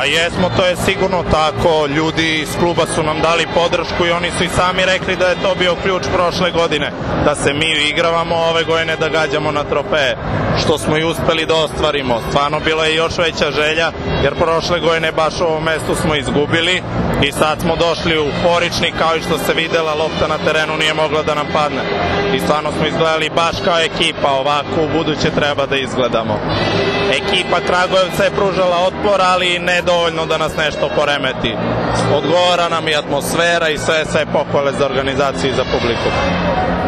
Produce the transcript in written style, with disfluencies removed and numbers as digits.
Pa jesmo, to je sigurno tako, ljudi iz kluba su nam dali podršku i oni su i sami rekli da je to bio ključ prošle godine, da se mi igravamo ove godine, da gađamo na trofeje, što smo i uspeli da ostvarimo. Stvarno bila je još veća želja, jer prošle godine baš u ovom mestu smo izgubili i sad smo došli u Forični, kao i što se videla, lopta na terenu nije mogla da nam padne. I stvarno smo izgledali baš kao ekipa, ovako u buduće treba da izgledamo. Ekipa Kragujevca je pružala otpor, ali ne dovoljno da nas nešto poremeti. Odgovara nam i atmosfera i sve pohvale za organizaciju i za publiku.